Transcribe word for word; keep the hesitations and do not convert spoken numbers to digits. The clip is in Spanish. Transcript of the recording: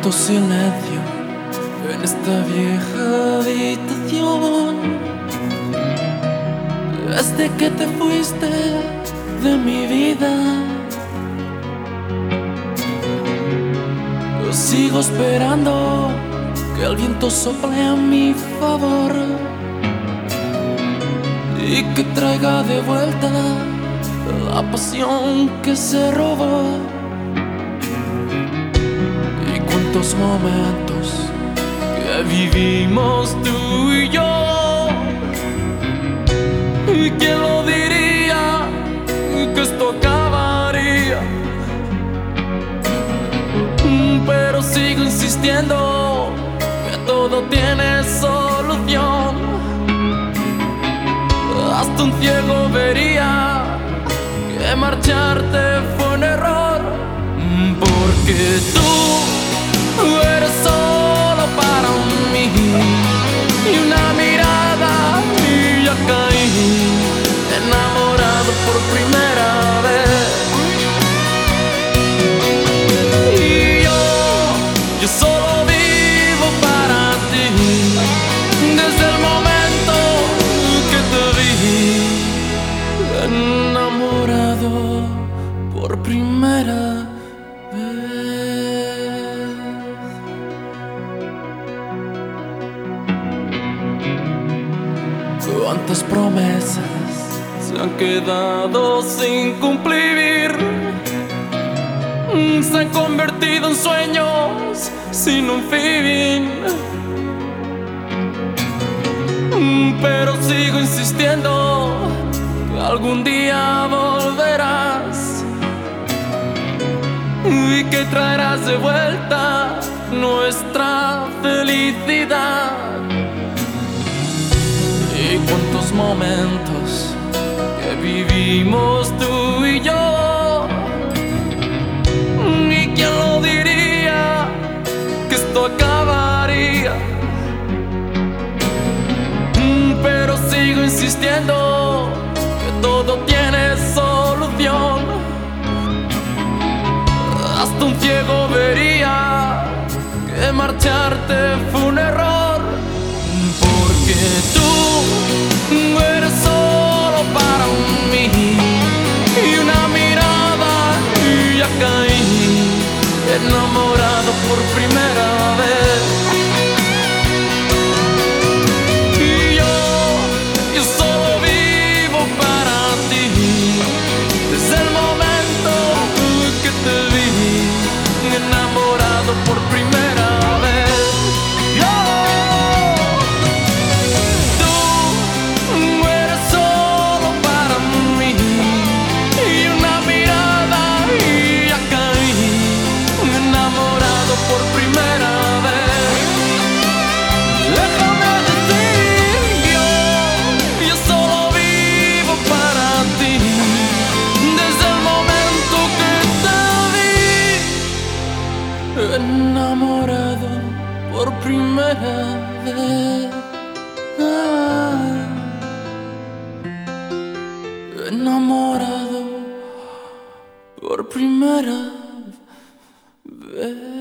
Cuánto silencio en esta vieja habitación. Desde que te fuiste de mi vida, yo sigo esperando que el viento sople a mi favor y que traiga de vuelta la pasión que se robó. Y cuántos momentos que vivimos tú y yo, y quién lo diría que esto acabaría. Pero sigo insistiendo que todo tiene solución. Hasta un ciego vería que marcharte fue un error, porque tú eres solo para mí, y una mirada y ya caí enamorado por primera vez. Y yo, yo solo vivo para ti, desde el momento que te vi enamorado por primera vez. Cuántas promesas se han quedado sin cumplir, se han convertido en sueños sin un fin. Pero sigo insistiendo que algún día volverás y que traerás de vuelta nuestra felicidad. Y cuántos momentos que vivimos tú y yo, y quién lo diría que esto acabaría. Pero sigo insistiendo que todo tiene solución. Hasta un ciego vería que marcharte fue un error, porque tú eres solo para mí, y una mirada y ya caí enamorado por primera vez. Y yo, yo solo vivo para ti, desde el momento que te vi enamorado por primera vez. Por primera vez, déjame decir, yo, yo solo vivo para ti, desde el momento que te vi enamorado por primera vez. Ah, enamorado por primera vez.